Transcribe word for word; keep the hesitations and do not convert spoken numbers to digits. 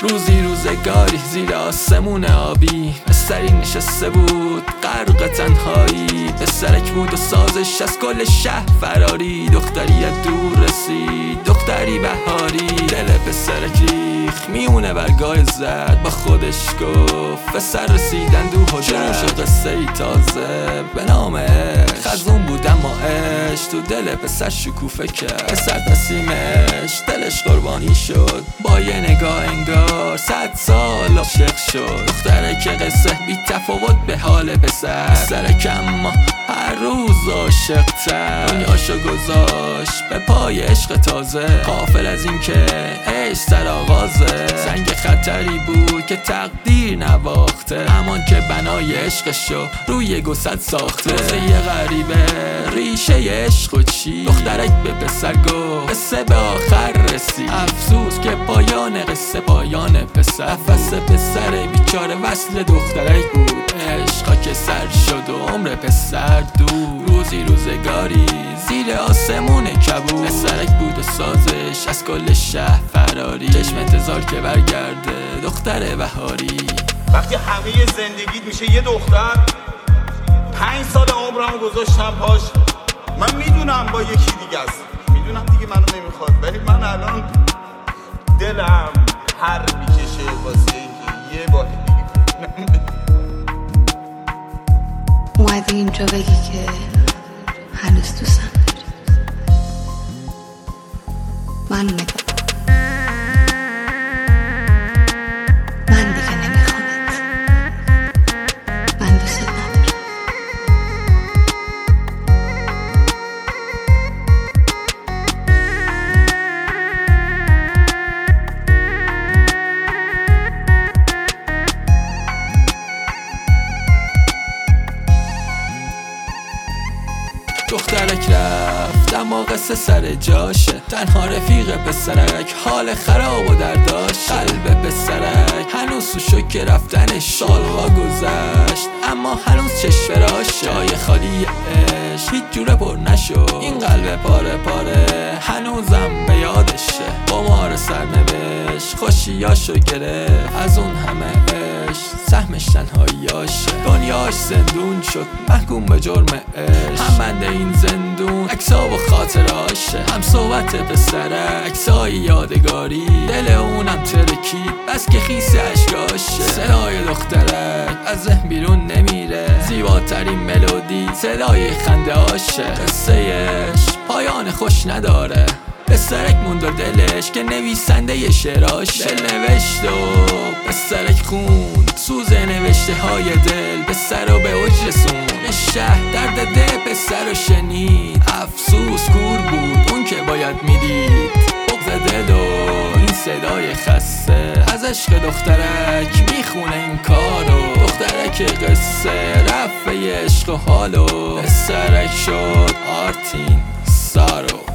روزی روزگاری زیر آسمون آبی پسری نشسته بود غرق تنهایی، پسرک بود و سازش از کل شهر فراری. دختری از دور رسید، دختری بهاری، دل پسرک ریخ میونه برگاه زد، با خودش گفت پسر رسیدن دو شروع شد قصه ای تازه به نام عشق. خزون بود اما عشق تو دل پسر شکوفه کرد، پسر نسیمش دلش قربانی شد، با یه نگاه انگار صد سال عاشق شد. دختره که قصه بی تفاوت به حال پسر، پسرک اما هر روز عاشق تر، دنیاشو گذاشت به پای عشق تازه، غافل از این که عشق سر آغازه. سنگ خطری بود که تقدیر نواخته، همان که بنای عشقشو روی گسد ساخته. روزه یه غریبه ریشه عشق و چی، دخترک به پسر گفت قصه به آخر رسید. افسوس که پایان قصه پایان پسر، نفس پسر بیچاره وصل دخترک بود، عشقا که سر شد و عمر پسر دور. روزی روزگاری زیر آسمون کبود، پسرک بود و سازش از کل شهر فراری، چشم انتظار که برگرده دختر بهاری. وقتی همه زندگیت میشه یه دختر، پنج سال عمرم گذاشتم پاش، من میدونم با یکی دیگه است، میدونم دیگه منو نمیخواد، ولی من الان دلم هر میکشه واسه اینکه یه بار دیگه اومدی اینجا بگی که هنوز دوستم داری. من نگاه من دیگه نمیخوامت، من دوست ندارم. دخترک رفت اما قصه سر جاشه، تنها رفیق پسرک حال خراب و درداش. قلب پسرک هنوز تو شوک رفتنش، سالها گذشت اما هنوز چشم راشه، جای خالی عشق هیچ جوره پر نشد. این قلب پاره پاره هنوزم به یادشه، قمار سرنوشت خوشیاشو گرفت، از اون همه عشق سهمش تنهاییاشه. دنیاش زندون شد محکوم به جرم عشق، هم بنده این زندون عکسا و خاطراشه، هم صحبت پسرک عکسای یادگاری، دل اونم ترکید بس که خیس اشکاشه. صدای دخترک از ذهن بیرون نمیره، زیباترین ملودی صدای خنده هاشه. قصه عشق پایان خوش نداره، پسرک موند و دلش که نویسنده ی شعراشه. دل نوشت و پسرک خوند سوز نوشته های دل، پسر رو به اوج رسون. شهر درد دل پسر رو شنید، افسوس کور بود اون که باید میدید. بغض دل و این صدای خسته از عشق دخترک میخونه این کارو. دخترک قصه رفت به عشق و حالو، پسرک شد آرتین سارو.